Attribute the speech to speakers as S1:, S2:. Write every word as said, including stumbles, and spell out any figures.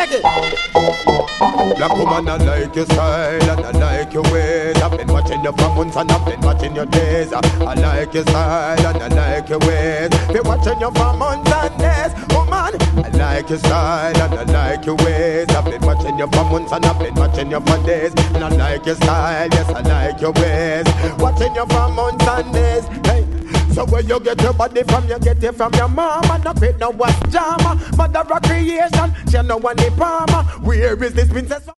S1: ready. Black woman, I like your style and I like your ways. I've been watching you for months and I've been watching your days. I like your style and I like your ways. Been watching you for months and days. Woman, I like your style and I like your ways. I've been watching you for months and I've been watching you for days. And I like your style, yes, I like your ways. Watching you for months and days. Hey. So where you get your body from, you get it from your mama. No great no what's drama. Mother of creation, she no one the palmer. Where is this princess?